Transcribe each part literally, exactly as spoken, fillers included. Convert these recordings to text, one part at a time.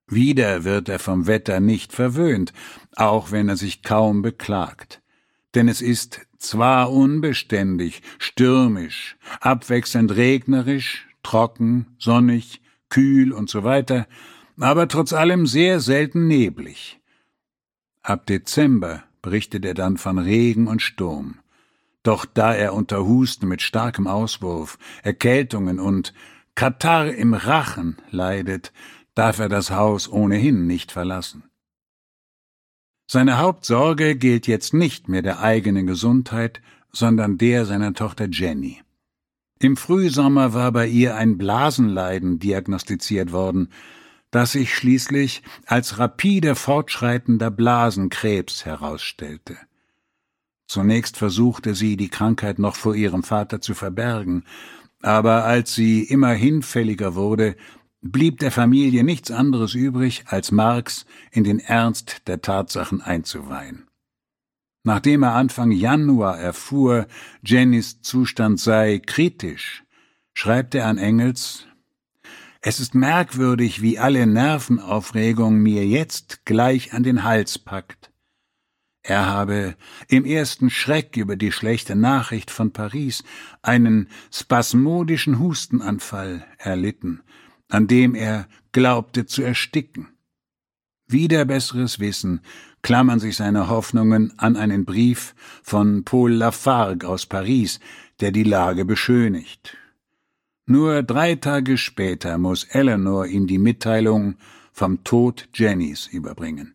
Wieder wird er vom Wetter nicht verwöhnt, auch wenn er sich kaum beklagt. Denn es ist zwar unbeständig, stürmisch, abwechselnd regnerisch, trocken, sonnig, kühl und so weiter, aber trotz allem sehr selten neblig. Ab Dezember berichtet er dann von Regen und Sturm. Doch da er unter Husten mit starkem Auswurf, Erkältungen und Katarrh im Rachen leidet, darf er das Haus ohnehin nicht verlassen. Seine Hauptsorge gilt jetzt nicht mehr der eigenen Gesundheit, sondern der seiner Tochter Jenny. Im Frühsommer war bei ihr ein Blasenleiden diagnostiziert worden, das sich schließlich als rapide fortschreitender Blasenkrebs herausstellte. Zunächst versuchte sie, die Krankheit noch vor ihrem Vater zu verbergen, aber als sie immer hinfälliger wurde, blieb der Familie nichts anderes übrig, als Marx in den Ernst der Tatsachen einzuweihen. Nachdem er Anfang Januar erfuhr, Jennys Zustand sei kritisch, schreibt er an Engels: »Es ist merkwürdig, wie alle Nervenaufregung mir jetzt gleich an den Hals packt.« Er habe im ersten Schreck über die schlechte Nachricht von Paris einen spasmodischen Hustenanfall erlitten, an dem er glaubte zu ersticken. Wider besseres Wissen klammern sich seine Hoffnungen an einen Brief von Paul Lafargue aus Paris, der die Lage beschönigt. Nur drei Tage später muss Eleanor ihm die Mitteilung vom Tod Jennys überbringen.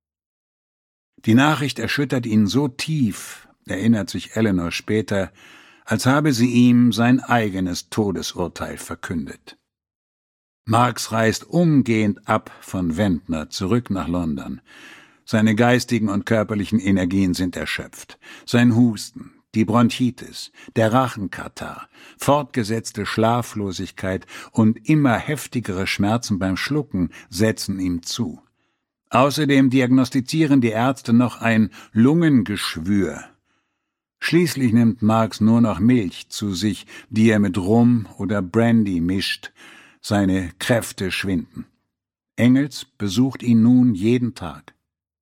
Die Nachricht erschüttert ihn so tief, erinnert sich Eleanor später, als habe sie ihm sein eigenes Todesurteil verkündet. Marx reist umgehend ab von Ventnor zurück nach London. Seine geistigen und körperlichen Energien sind erschöpft. Sein Husten, die Bronchitis, der Rachenkatarrh, fortgesetzte Schlaflosigkeit und immer heftigere Schmerzen beim Schlucken setzen ihm zu. Außerdem diagnostizieren die Ärzte noch ein Lungengeschwür. Schließlich nimmt Marx nur noch Milch zu sich, die er mit Rum oder Brandy mischt. Seine Kräfte schwinden. Engels besucht ihn nun jeden Tag.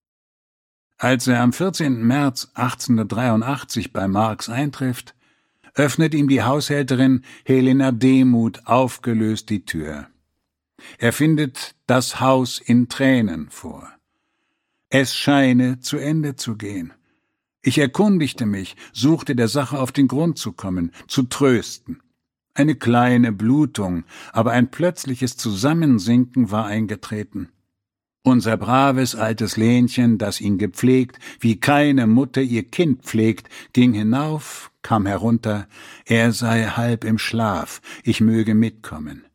Als er am vierzehnten März achtzehnhundertdreiundachtzig bei Marx eintrifft, öffnet ihm die Haushälterin Helena Demuth aufgelöst die Tür. Er findet das Haus in Tränen vor. Es scheine zu Ende zu gehen. Ich erkundigte mich, suchte der Sache auf den Grund zu kommen, zu trösten. Eine kleine Blutung, aber ein plötzliches Zusammensinken war eingetreten. Unser braves altes Lenchen, das ihn gepflegt, wie keine Mutter ihr Kind pflegt, ging hinauf, kam herunter, er sei halb im Schlaf, ich möge mitkommen.